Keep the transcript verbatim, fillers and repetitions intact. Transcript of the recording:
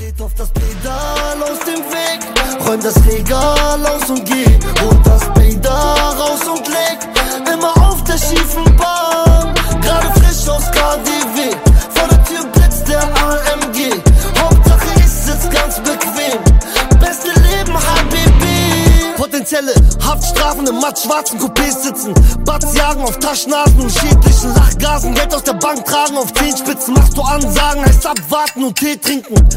Tritt auf das Pedal aus dem Weg, räum das Regal aus und geh. Hol das Pedal raus und leg, immer auf der schiefen Bahn. Gerade frisch aus K D W, vor der Tür blitzt der A M G. Hauptsache ich sitz ganz bequem, beste Leben H B B. Potenzielle Haftstrafen im matt-schwarzen Coupés sitzen, Batz jagen auf Taschennasen und schädlichen Lachgasen. Geld aus der Bank tragen auf Zehenspitzen, machst du Ansagen, heißt abwarten und Tee trinken.